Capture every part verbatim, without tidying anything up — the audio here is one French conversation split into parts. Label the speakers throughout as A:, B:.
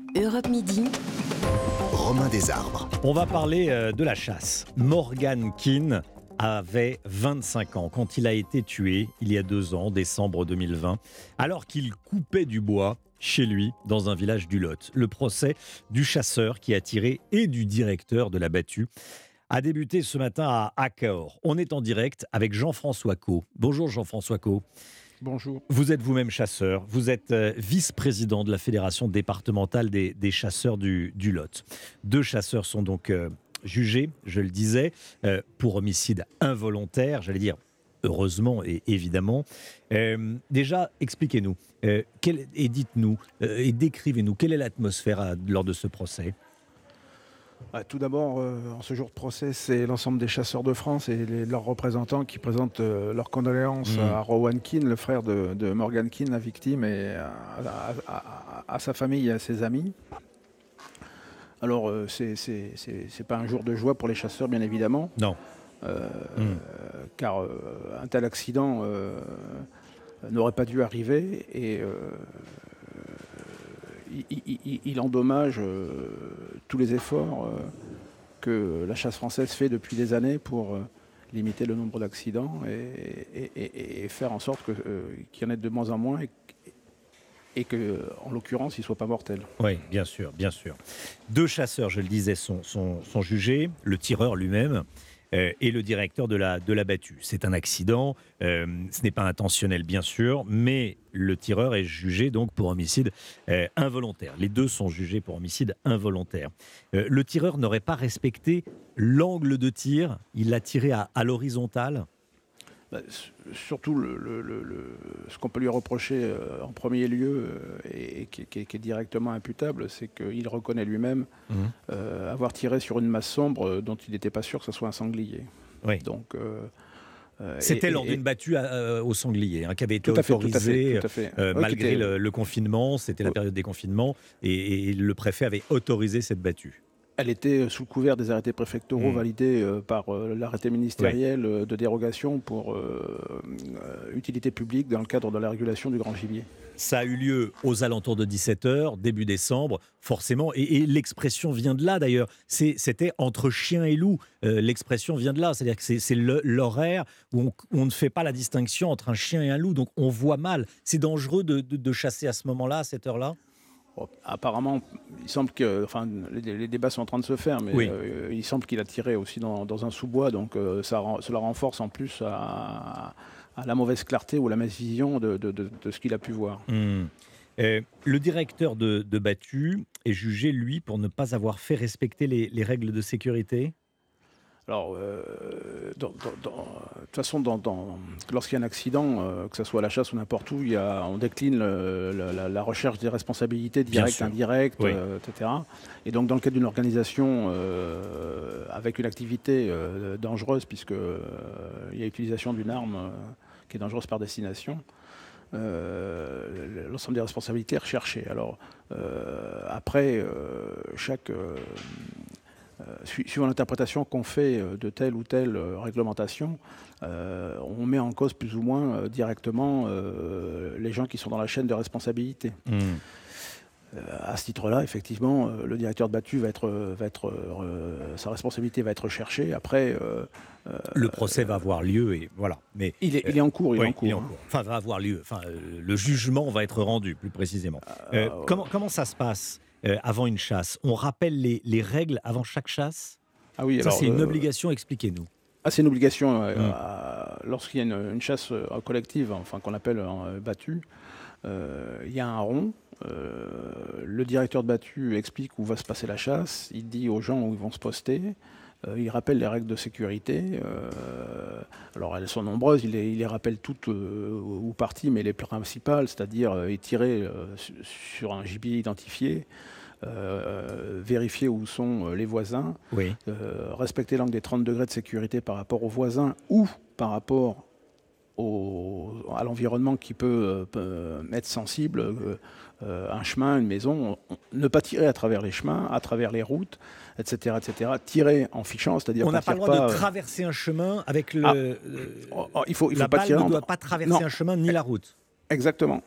A: Europe Midi.
B: Romain Desarbres.
C: On va parler euh, de la chasse. Morgan Keane avait vingt-cinq ans quand il a été tué il y a deux ans, décembre deux mille vingt, alors qu'il coupait du bois chez lui dans un village du Lot. Le procès du chasseur qui a tiré et du directeur de la battue a débuté ce matin à Cahors. On est en direct avec Jean-François Caux. Bonjour Jean-François Caux.
D: Bonjour.
C: Vous êtes vous-même chasseur, vous êtes euh, vice-président de la Fédération départementale des, des chasseurs du, du Lot. Deux chasseurs sont donc euh, jugés, je le disais, euh, pour homicide involontaire, j'allais dire heureusement et évidemment. Euh, déjà, expliquez-nous, euh, quel, et dites-nous, euh, et décrivez-nous, quelle est l'atmosphère à, lors de ce procès ?
D: Ah, tout d'abord, euh, en ce jour de procès, c'est l'ensemble des chasseurs de France et les, leurs représentants qui présentent euh, leurs condoléances mmh. à Rowan Keane, le frère de, de Morgan Keane, la victime, et à, à, à, à sa famille et à ses amis. Alors, euh, c'est, c'est, c'est, c'est pas un jour de joie pour les chasseurs, bien évidemment.
C: Non.
D: Euh,
C: mmh.
D: euh, car euh, un tel accident euh, n'aurait pas dû arriver et euh, il, il, il endommage euh, tous les efforts euh, que la chasse française fait depuis des années pour euh, limiter le nombre d'accidents et, et, et, et faire en sorte que, euh, qu'il y en ait de moins en moins et, et qu'en l'occurrence, il ne soit pas mortel.
C: Oui, bien sûr, bien sûr. Deux chasseurs, je le disais, sont, sont, sont jugés, le tireur lui-même euh, et le directeur de la, de la battue. C'est un accident, euh, ce n'est pas intentionnel bien sûr, mais le tireur est jugé donc pour homicide euh, involontaire. Les deux sont jugés pour homicide involontaire. Euh, le tireur n'aurait pas respecté l'angle de tir, il l'a tiré à, à l'horizontale.
D: Bah, surtout, le, le, le, ce qu'on peut lui reprocher euh, en premier lieu euh, et, et qui, qui, qui est directement imputable, c'est qu'il reconnaît lui-même mmh. euh, avoir tiré sur une masse sombre euh, dont il n'était pas sûr que ce soit un sanglier.
C: Oui.
D: Donc, euh, euh,
C: C'était
D: et,
C: lors
D: et,
C: d'une battue à, euh, au sanglier hein, qui avait été
D: tout
C: autorisée
D: tout à fait, tout à fait.
C: Euh,
D: ouais,
C: malgré
D: était...
C: le, le confinement. C'était la période des confinements et, et le préfet avait autorisé cette battue.
D: Elle était sous le couvert des arrêtés préfectoraux mmh. validés euh, par euh, l'arrêté ministériel ouais. euh, de dérogation pour euh, euh, utilité publique dans le cadre de la régulation du grand gibier.
C: Ça a eu lieu aux alentours de dix-sept heures, début décembre, forcément. Et, et l'expression vient de là, d'ailleurs. C'est, c'était entre chien et loup. Euh, l'expression vient de là. C'est-à-dire que c'est, c'est le, l'horaire où on, on ne fait pas la distinction entre un chien et un loup. Donc, on voit mal. C'est dangereux de, de, de chasser à ce moment-là, à cette heure-là ?
D: Apparemment, il semble que, enfin, les, les débats sont en train de se faire, mais
C: oui.
D: euh, il semble qu'il a tiré aussi dans, dans un sous-bois, donc euh, ça, cela renforce en plus à, à la mauvaise clarté ou la mauvaise vision de, de, de, de ce qu'il a pu voir.
C: Mmh. Euh, le directeur de, de battue est jugé, lui, pour ne pas avoir fait respecter les, les règles de sécurité.
D: Alors, euh, dans, dans, dans, de toute façon, dans, dans, lorsqu'il y a un accident, euh, que ce soit à la chasse ou n'importe où, il y a, on décline le, la, la recherche des responsabilités directes, indirectes, oui. euh, et cetera. Et donc, dans le cadre d'une organisation euh, avec une activité euh, dangereuse, puisqu'il euh, y a utilisation d'une arme euh, qui est dangereuse par destination, euh, l'ensemble des responsabilités est recherché. Alors, euh, après, euh, chaque... Euh, Euh, suivant l'interprétation qu'on fait de telle ou telle euh, réglementation, euh, on met en cause plus ou moins euh, directement euh, les gens qui sont dans la chaîne de responsabilité. Mmh. Euh, à ce titre-là, effectivement, euh, le directeur de battue va être, va être, euh, sa responsabilité va être recherchée. Après, euh,
C: le procès euh, va avoir lieu et voilà. Mais
D: il est, il est en cours, il
C: oui,
D: est en cours.
C: Il est en cours. Enfin, va avoir lieu. Enfin, euh, le jugement va être rendu, plus précisément. Euh, euh, comment, comment ça se passe euh, avant une chasse ? On rappelle les, les règles avant chaque chasse ?
D: Ah oui,
C: ça,
D: alors,
C: c'est une
D: euh,
C: obligation. Expliquez-nous.
D: Ah, c'est une obligation. Euh,
C: hum.
D: à, lorsqu'il y a une, une chasse euh, collective, enfin qu'on appelle euh, battue, euh, il y a un rond. Euh, le directeur de battue explique où va se passer la chasse. Il dit aux gens où ils vont se poster. Euh, il rappelle les règles de sécurité. Euh, alors elles sont nombreuses. Il les, il les rappelle toutes euh, ou parties, mais les principales, c'est-à-dire euh, tirer euh, sur un gibier identifié. Euh, vérifier où sont les voisins,
C: oui.
D: euh, respecter l'angle des trente degrés de sécurité par rapport aux voisins ou par rapport au, à l'environnement qui peut, peut être sensible, euh, un chemin, une maison, on, ne pas tirer à travers les chemins, à travers les routes, et cetera, et cetera. Tirer en fichant, c'est-à-dire
C: on n'a pas le droit
D: pas,
C: de traverser un chemin avec le.
D: Ah,
C: euh,
D: oh, oh, il faut, il faut
C: la
D: pas
C: balle
D: tirer
C: ne
D: en...
C: doit pas traverser
D: non.
C: un chemin ni la route.
D: Exactement.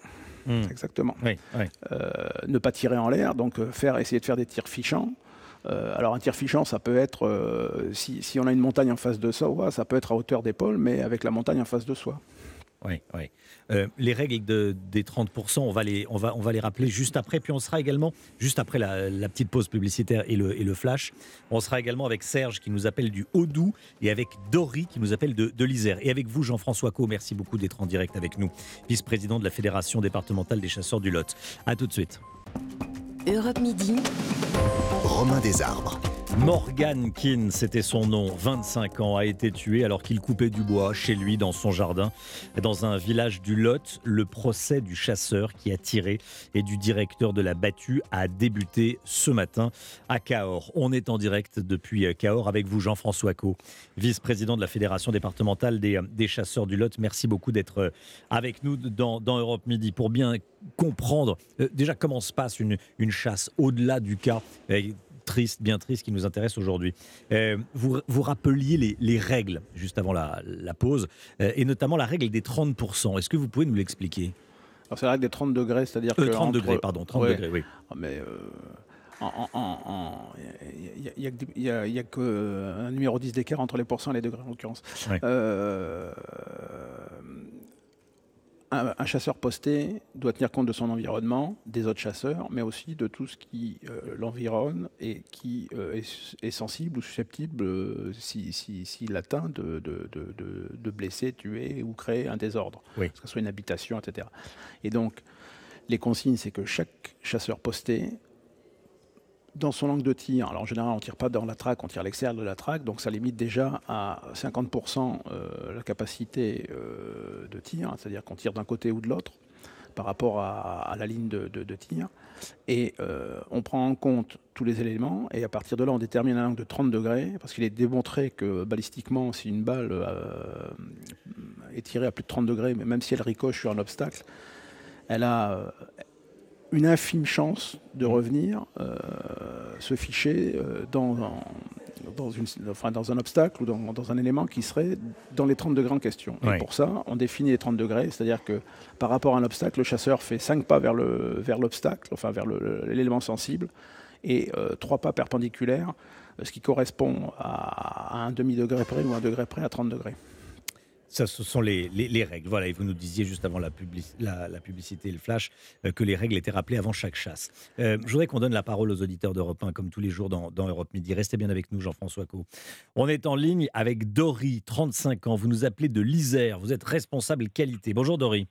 C: Mmh.
D: Exactement.
C: Oui, oui.
D: Euh, ne pas tirer en l'air, donc euh, faire, essayer de faire des tirs fichants. Euh, alors un tir fichant, ça peut être, euh, si, si on a une montagne en face de soi, ça peut être à hauteur d'épaule, mais avec la montagne en face de soi.
C: Oui, oui. Euh, les règles de, des trente pour cent, on va, les, on, va, on va les rappeler juste après. Puis on sera également, juste après la, la petite pause publicitaire et le, et le flash, on sera également avec Serge qui nous appelle du Haut-Doubs et avec Dory qui nous appelle de, de l'Isère. Et avec vous, Jean-François Caux, merci beaucoup d'être en direct avec nous, vice-président de la Fédération départementale des chasseurs du Lot. A tout de suite.
A: Europe Midi.
B: Romain Desarbres.
C: Morgan Keane, c'était son nom, vingt-cinq ans, a été tué alors qu'il coupait du bois chez lui dans son jardin, dans un village du Lot. Le procès du chasseur qui a tiré et du directeur de la battue a débuté ce matin à Cahors. On est en direct depuis Cahors avec vous, Jean-François Caux, vice-président de la Fédération départementale des, des chasseurs du Lot. Merci beaucoup d'être avec nous dans, dans Europe Midi pour bien comprendre euh, déjà comment se passe une, une chasse au-delà du cas euh, triste, bien triste, qui nous intéresse aujourd'hui. Euh, vous, vous rappeliez les, les règles juste avant la, la pause, euh, et notamment la règle des trente pour cent. Est-ce que vous pouvez nous l'expliquer ?
D: Alors c'est la règle des trente degrés, c'est-à-dire
C: euh,
D: que...
C: trente
D: entre...
C: degrés, pardon, trente
D: ouais.
C: degrés, oui.
D: Mais euh, il n'y a, a, a, a qu'un numéro dix d'écart entre les pourcents et les degrés en l'occurrence.
C: Ouais.
D: Euh, Un, un chasseur posté doit tenir compte de son environnement, des autres chasseurs, mais aussi de tout ce qui euh, l'environne et qui euh, est, est sensible ou susceptible, euh, s'il si, si, si atteint, de, de, de, de, de blesser, tuer ou créer un désordre,
C: oui.
D: que ce soit une habitation, et cetera. Et donc, les consignes, c'est que chaque chasseur posté, dans son angle de tir, alors en général on ne tire pas dans la traque, on tire à l'extérieur de la traque, donc ça limite déjà à cinquante pour cent euh, la capacité euh, de tir, c'est-à-dire qu'on tire d'un côté ou de l'autre par rapport à, à la ligne de, de, de tir. Et euh, on prend en compte tous les éléments, et à partir de là on détermine un angle de trente degrés, parce qu'il est démontré que balistiquement, si une balle euh, est tirée à plus de trente degrés, même si elle ricoche sur un obstacle, elle a... Euh, une infime chance de revenir euh, se ficher euh, dans, dans, une, enfin, dans un obstacle ou dans, dans un élément qui serait dans les trente degrés en question.
C: Oui.
D: Et pour ça, on définit les trente degrés, c'est-à-dire que par rapport à un obstacle, le chasseur fait cinq pas vers, le, vers l'obstacle, enfin vers le, l'élément sensible, et euh, trois pas perpendiculaires, ce qui correspond à, à un demi-degré près ou un degré près à trente degrés.
C: Ça, ce sont les, les, les règles. Voilà, et vous nous disiez juste avant la, publici- la, la publicité et le flash euh, que les règles étaient rappelées avant chaque chasse. Euh, je voudrais qu'on donne la parole aux auditeurs d'Europe un, comme tous les jours dans, dans Europe Midi. Restez bien avec nous, Jean-François Caux. On est en ligne avec Dory, trente-cinq ans. Vous nous appelez de l'Isère. Vous êtes responsable qualité. Bonjour Dory.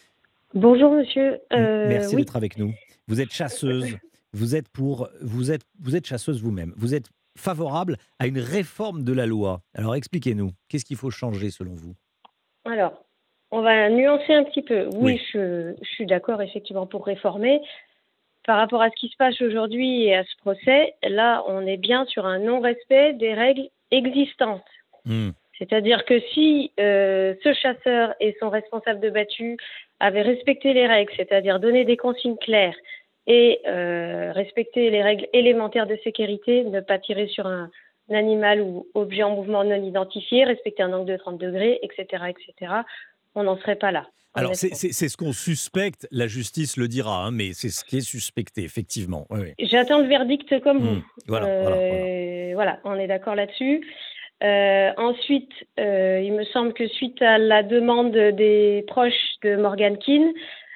E: Bonjour monsieur. Euh,
C: Merci
E: oui.
C: d'être avec nous. Vous êtes chasseuse. Vous êtes, pour, vous êtes, vous êtes chasseuse vous-même. Vous êtes favorable à une réforme de la loi. Alors expliquez-nous, qu'est-ce qu'il faut changer selon vous ?
E: Alors, on va nuancer un petit peu. Oui,
C: Oui.
E: Je, je suis d'accord effectivement pour réformer. Par rapport à ce qui se passe aujourd'hui et à ce procès, là, on est bien sur un non-respect des règles existantes.
C: Mmh.
E: C'est-à-dire que si euh, ce chasseur et son responsable de battue avaient respecté les règles, c'est-à-dire donné des consignes claires et euh, respecter les règles élémentaires de sécurité, ne pas tirer sur un un animal ou objet en mouvement non identifié, respecter un angle de trente degrés, et cetera, et cetera, on n'en serait pas là.
C: Alors, c'est, c'est, c'est ce qu'on suspecte, la justice le dira, hein, mais c'est ce qui est suspecté, effectivement. Oui, oui.
E: J'attends le verdict comme vous.
C: Mmh. Voilà,
E: euh,
C: voilà, voilà.
E: voilà, on est d'accord là-dessus. Euh, ensuite, euh, il me semble que suite à la demande des proches de Morgan Keane,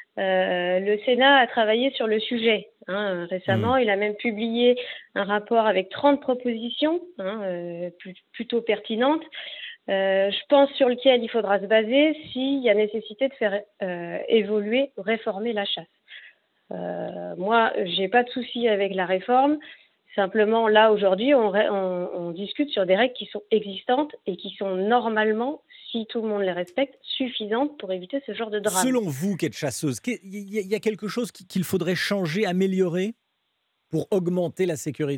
E: Euh, le Sénat a travaillé sur le sujet. Hein, récemment, mmh. il a même publié un rapport avec trente propositions, hein, euh, plus, plutôt pertinentes, euh, je pense sur lequel il faudra se baser s'il y a nécessité de faire euh, évoluer, réformer la chasse. Euh, moi, j'ai pas de souci avec la réforme. Simplement, là, aujourd'hui, on, on, on discute sur des règles qui sont existantes et qui sont normalement, si tout le monde les respecte, suffisantes pour éviter ce genre de drame.
C: Selon vous, qui êtes chasseuse, il y a quelque chose qu'il faudrait changer, améliorer pour augmenter la sécurité ?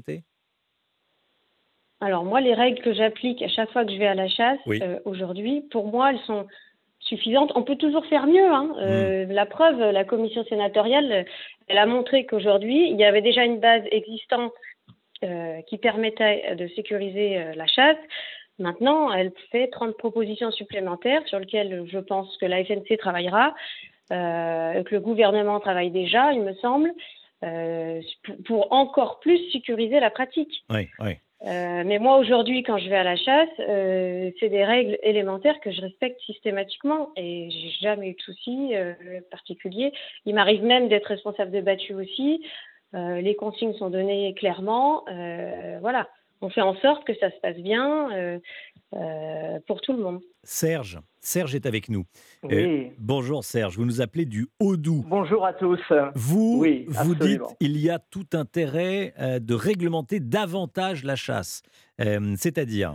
E: Alors moi, les règles que j'applique à chaque fois que je vais à la chasse,
C: oui.
E: euh, aujourd'hui, pour moi, elles sont suffisantes. On peut toujours faire mieux. Hein. Euh, mmh. La preuve, la commission sénatoriale, elle a montré qu'aujourd'hui, il y avait déjà une base existante Euh, qui permettait de sécuriser euh, la chasse. Maintenant, elle fait trente propositions supplémentaires sur lesquelles je pense que la F N C travaillera euh, que le gouvernement travaille déjà, il me semble, euh, pour encore plus sécuriser la pratique.
C: Oui, oui.
E: Euh, mais moi, aujourd'hui, quand je vais à la chasse, euh, c'est des règles élémentaires que je respecte systématiquement et j'ai jamais eu de soucis euh, particuliers. Il m'arrive même d'être responsable de battu aussi. Euh, les consignes sont données clairement. Euh, voilà, on fait en sorte que ça se passe bien euh, euh, pour tout le monde.
C: Serge, Serge est avec nous.
F: Oui.
C: Euh, bonjour Serge, vous nous appelez du Haut-Doubs.
F: Bonjour à tous.
C: Vous,
F: oui,
C: vous dites
F: absolument.
C: qu'il y a tout intérêt euh, de réglementer davantage la chasse. Euh, c'est-à-dire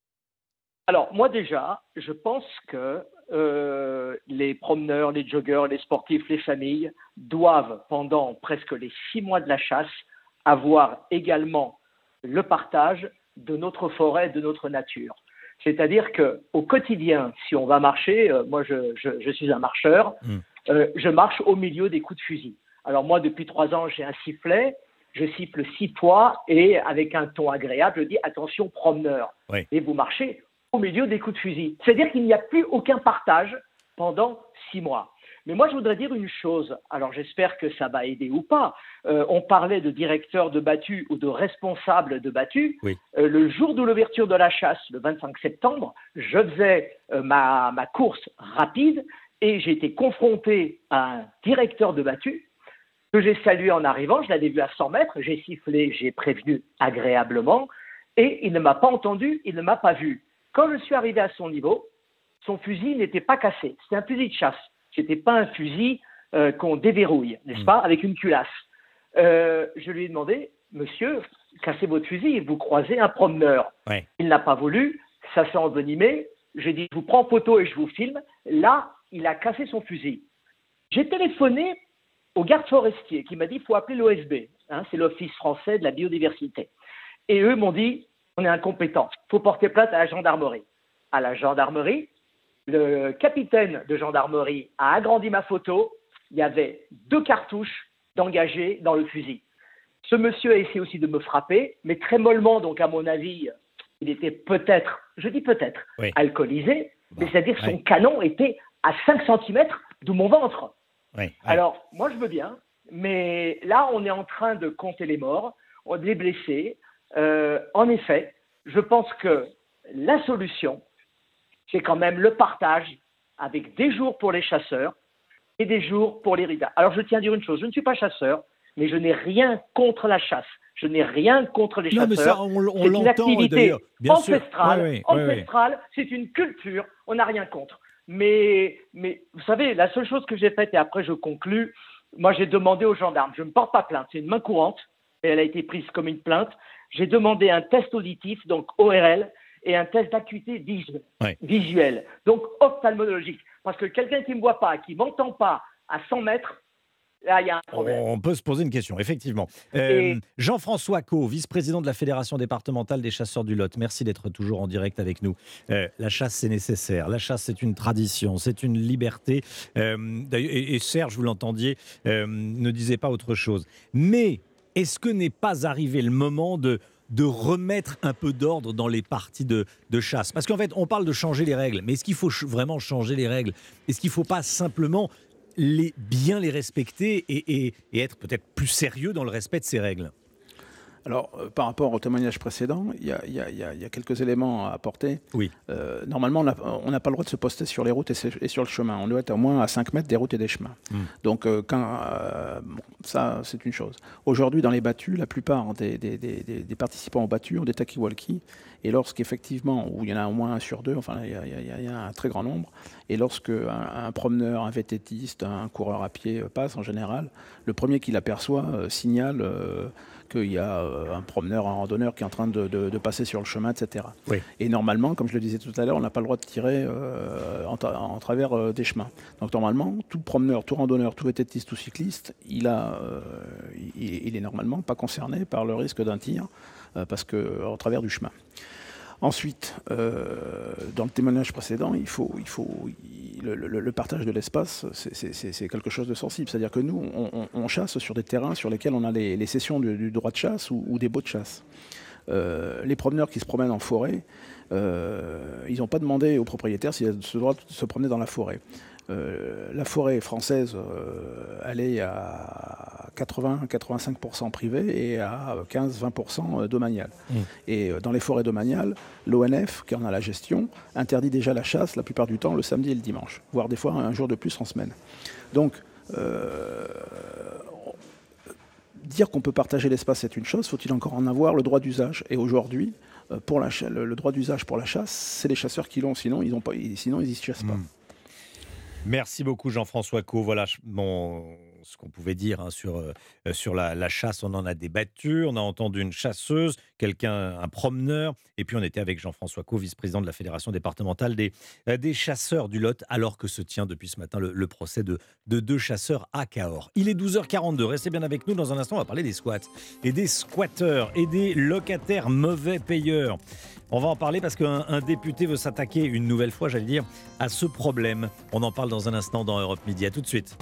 F: Alors, moi déjà, je pense que euh, les promeneurs, les joggeurs, les sportifs, les familles doivent, pendant presque les six mois de la chasse, avoir également le partage de notre forêt, de notre nature. C'est-à-dire qu'au quotidien, si on va marcher, euh, moi je, je, je suis un marcheur,
C: Mm.
F: euh, je marche au milieu des coups de fusil. Alors moi, depuis trois ans, j'ai un sifflet, je siffle six fois et avec un ton agréable, je dis attention promeneur.
C: Oui.
F: Et vous marchez au milieu des coups de fusil. C'est-à-dire qu'il n'y a plus aucun partage pendant six mois. Mais moi, je voudrais dire une chose. Alors, j'espère que ça va aider ou pas. Euh, on parlait de directeur de battu ou de responsable de battu.
C: Oui.
F: Euh, le jour de l'ouverture de la chasse, le vingt-cinq septembre, je faisais euh, ma, ma course rapide et j'ai été confronté à un directeur de battu que j'ai salué en arrivant. Je l'avais vu à cent mètres. J'ai sifflé, j'ai prévenu agréablement et il ne m'a pas entendu, il ne m'a pas vu. Quand je suis arrivé à son niveau, son fusil n'était pas cassé. C'était un fusil de chasse. Ce n'était pas un fusil euh, qu'on déverrouille, n'est-ce pas, avec une culasse. Euh, je lui ai demandé, monsieur, cassez votre fusil, vous croisez un promeneur.
C: Ouais.
F: Il n'a pas voulu, ça s'est envenimé. J'ai dit, je vous prends photo et je vous filme. Là, il a cassé son fusil. J'ai téléphoné au garde forestier qui m'a dit, il faut appeler l'O S B. Hein, c'est l'Office français de la biodiversité. Et eux m'ont dit, on est incompétents, il faut porter plainte à la gendarmerie. À la gendarmerie, le capitaine de gendarmerie a agrandi ma photo. Il y avait deux cartouches d'engagés dans le fusil. Ce monsieur a essayé aussi de me frapper, mais très mollement, donc à mon avis, il était peut-être, je dis peut-être,
C: Oui.
F: alcoolisé,
C: Bon,
F: mais c'est-à-dire son
C: oui.
F: canon était à cinq centimètres de mon ventre.
C: Oui, oui.
F: Alors, moi, je veux bien, mais là, on est en train de compter les morts, les blessés. Euh, en effet, je pense que la solution, c'est quand même le partage avec des jours pour les chasseurs et des jours pour les ridas. Alors, je tiens à dire une chose, je ne suis pas chasseur, mais je n'ai rien contre la chasse. Je n'ai rien contre les
C: Non, mais
F: chasseurs.
C: ça, on, on
F: C'est une
C: l'entend
F: activité
C: d'ailleurs. Bien sûr.
F: ancestrale,
C: Ouais, ouais, ouais, ouais.
F: ancestrale, c'est une culture, on n'a rien contre. Mais, mais vous savez, la seule chose que j'ai faite, et après je conclus, moi j'ai demandé aux gendarmes, je ne porte pas plainte, c'est une main courante, et elle a été prise comme une plainte. J'ai demandé un test auditif, donc O R L, et un test d'acuité visuelle,
C: Ouais.
F: visuelle, donc ophtalmologique. Parce que quelqu'un qui ne me voit pas, qui ne m'entend pas à cent mètres, là il y a un problème.
C: On peut se poser une question, effectivement. Euh,
F: Et-
C: Jean-François Caux, vice-président de la Fédération départementale des chasseurs du Lot, merci d'être toujours en direct avec nous. Euh, la chasse, c'est nécessaire. La chasse, c'est une tradition, c'est une liberté. Euh, d'ailleurs- et, et Serge, vous l'entendiez, euh, ne disait pas autre chose. Mais est-ce que n'est pas arrivé le moment de, de remettre un peu d'ordre dans les parties de, de chasse? Parce qu'en fait, on parle de changer les règles, mais est-ce qu'il faut ch- vraiment changer les règles? Est-ce qu'il ne faut pas simplement les, bien les respecter et, et- et être peut-être plus sérieux dans le respect de ces règles?
D: Alors, euh, par rapport au témoignage précédent, il y a, il y a- il y a- il y a quelques éléments à apporter.
C: Oui.
D: Euh, normalement, on n'a on n'a pas le droit de se poster sur les routes et, se- et sur le chemin. On doit être au moins à cinq mètres des routes et des chemins.
C: Mm.
D: Donc, euh, quand, euh, bon, ça, c'est une chose. Aujourd'hui, dans les battues, la plupart des, des- des- des- des participants aux battues ont des talkie-walkie. Et lorsqu'effectivement, où il y en a au moins un sur deux, enfin, il y a, il y a- il y a un très grand nombre, et lorsque un, un promeneur, un vététiste, un coureur à pied euh, passe, en général, le premier qui l'aperçoit euh, signale euh, qu'il y a euh, un promeneur, un randonneur qui est en train de, de- de passer sur le chemin, et cetera.
C: Oui.
D: Et normalement, comme je le disais tout à l'heure, on n'a pas le droit de tirer euh, en, tra- en travers euh, des chemins. Donc normalement, tout promeneur, tout randonneur, tout vététiste, tout cycliste, il, a, euh, il, il est normalement pas concerné par le risque d'un tir euh, parce que en travers du chemin. Ensuite, euh, dans le témoignage précédent, il faut, il faut, il- le, le- le partage de l'espace, c'est- c'est c'est- c'est quelque chose de sensible. C'est-à-dire que nous, on, on- on chasse sur des terrains sur lesquels on a les, les cessions du, du droit de chasse ou, ou des baux de chasse. Euh, les promeneurs qui se promènent en forêt, euh, ils n'ont pas demandé aux propriétaires s'ils avaient ce droit de se promener dans la forêt. euh, la forêt française, euh, elle est à quatre-vingts à quatre-vingt-cinq pour cent privée et à quinze à vingt pour cent domaniale. Mmh. Et dans les forêts domaniales, l'O N F, qui en a la gestion, interdit déjà la chasse la plupart du temps le samedi et le dimanche, voire des fois un jour de plus en semaine. Donc, euh, dire qu'on peut partager l'espace, c'est une chose, faut-il encore en avoir le droit d'usage? Et aujourd'hui, pour la, le, le droit d'usage pour la chasse, c'est les chasseurs qui l'ont, sinon ils n'y chassent pas. Mmh.
C: Merci beaucoup Jean-François Caux. Voilà bon, ce qu'on pouvait dire hein, sur, euh, sur la, la chasse. On en a débattu, on a entendu une chasseuse, quelqu'un, un promeneur, et puis on était avec Jean-François Caux, vice-président de la Fédération départementale des, euh, des chasseurs du Lot, alors que se tient depuis ce matin le, le procès de, de deux chasseurs à Cahors. Il est douze heures quarante-deux, restez bien avec nous. Dans un instant, on va parler des squats et des squatteurs et des locataires mauvais payeurs. On va en parler parce qu'un un député veut s'attaquer une nouvelle fois, j'allais dire, à ce problème. On en parle dans un instant dans Europe Midi. À tout de suite.